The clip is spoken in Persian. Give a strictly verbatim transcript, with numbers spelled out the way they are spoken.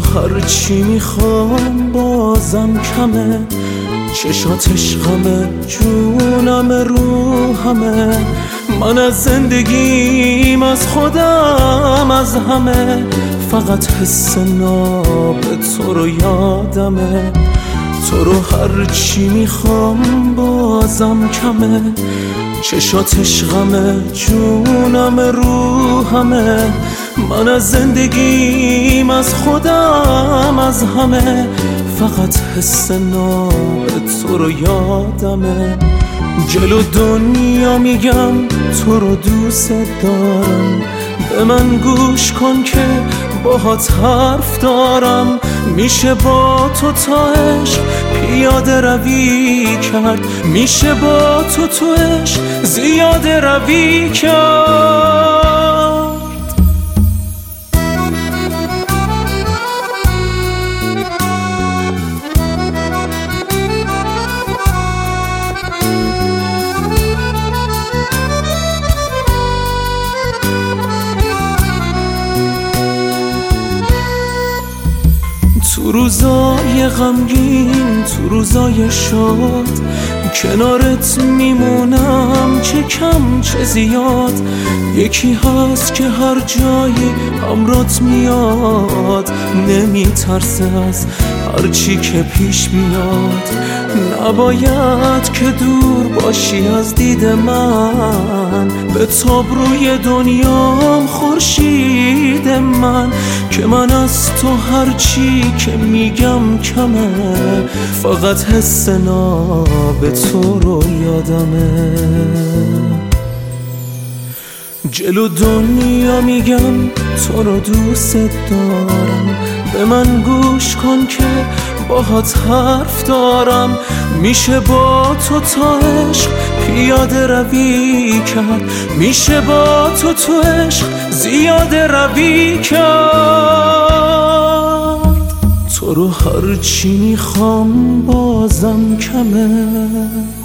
هر چی میخوام بازم کمه، چشات عشقمه، جونم روحمه. من از زندگیم، از خودم، از همه فقط حس ناب تو رو یادمه. تو رو هر چی میخوام بازم کمه، چشات عشقمه، جونم روحمه. من از زندگیم، از خودم، از همه فقط حس ناب تو رو یادمه. جلو دنیا میگم تو رو دوست دارم، به من گوش کن که باهات حرف دارم. میشه با تو تا عشق پیاده روی کرد، میشه با تو تو عشق زیاده روی کرد. تو روزای غمگین، تو روزای شاد، کنارت میمونم چه کم چه زیاد. یکی هست که هر جایی همرات میاد، نمیترسه از هر چی که پیش بیاد. نباید که دور باشی از دید من، به تاب روی دنیام خورشید من. که من از تو هر چی که میگم کمه، فقط حس ناب تو رو یادمه. جلو دنیا میگم تو رو دوست دارم، به من گوش کن که باهات حرف دارم. میشه با تو تا عشق پیاده روی کرد، میشه با تو تو عشق زیاده روی کرد. تو رو هر چی میخوام بازم کمه.